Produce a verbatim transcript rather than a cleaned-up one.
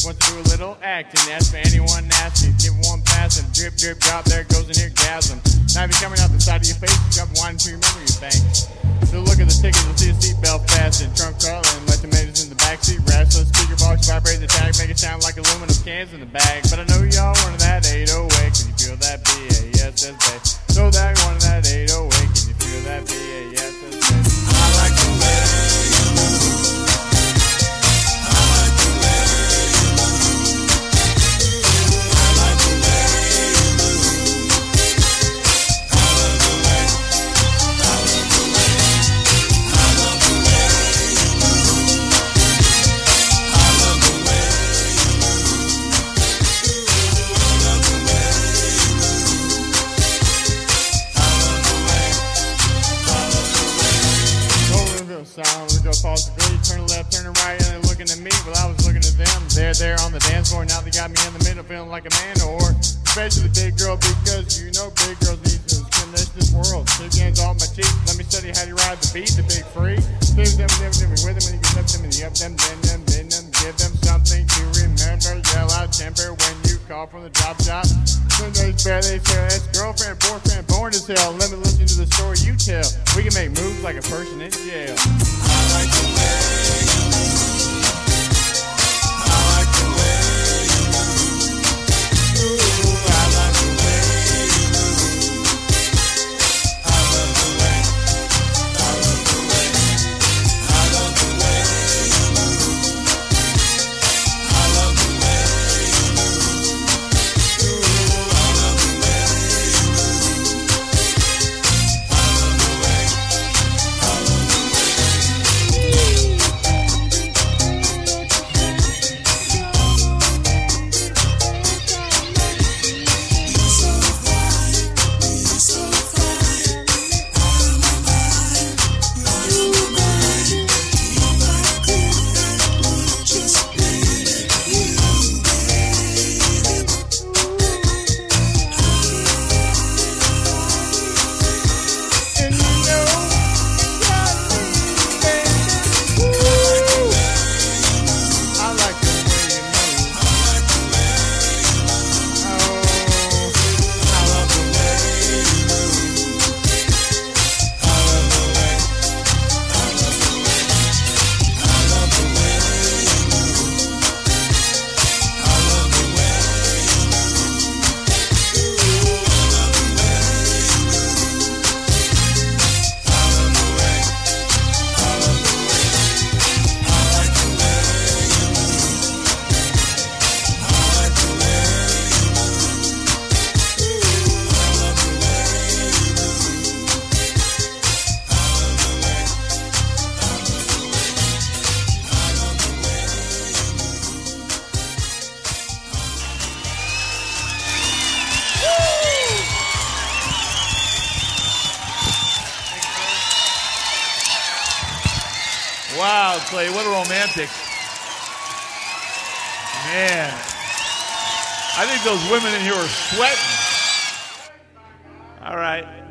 wants to do a little acting. Ask for anyone nasty, give one pass and drip, drip, drop. There goes an orgasm. Now if you're coming out the side of your face, you got wine to remember your things. So look at the ticket and see a seatbelt fasten. Trunk crawling, let the tomatoes in the backseat. Restless speaker box, vibrate the tag, make it sound like aluminum cans in the bag. But I know y'all wanted that eight oh eight. Can you feel that B A S S bass? So that one that eight oh eight. Can you feel that B A S S bass? I like the way you move. I like the way you move. I like the way you move. I love the way. I love the way. I love the way you move. I love the way you move. I love the way you move. I love the way. I love the way. Over the sound, we go pause the beat, turn left, turn right, and they're looking at me. Well, I was looking at them. They're there on the dance floor. Now they got me in the middle, feeling like a man, or especially big girl, because you know big girls need to finish this world. Two games on my teeth. Let me study how you ride the beat, the big free. Things them, them, them, with them, and you get up them, and you up them, then them, then them, give them something to remember. Yell out temper when you call from the drop shop. Sometimes they say that's girlfriend, boyfriend, born as hell. Let me listen to the story you tell. We can make moves like a person in jail. I like the way you move. I like the way you move. Ooh, I like the way you move. I love the way. I love the way. I love the way you move. I love the way you move. Ooh, I love the way you move. I love the way. I love the way. And you know, got me, baby. Ooh. I like the way you move. I like the way you move. Oh, I love the way you move. I love the way. I love the way. I love the way you move. I love the way you move. Ooh, I love the way you move. I love the way. I love the way. I like the way you move. I like the way you move. Ooh, I love the way you move. I love the way. I love the way. I love the way you move. Wow, Clay, what a romantic. Man. I think those women in here are sweating. All right.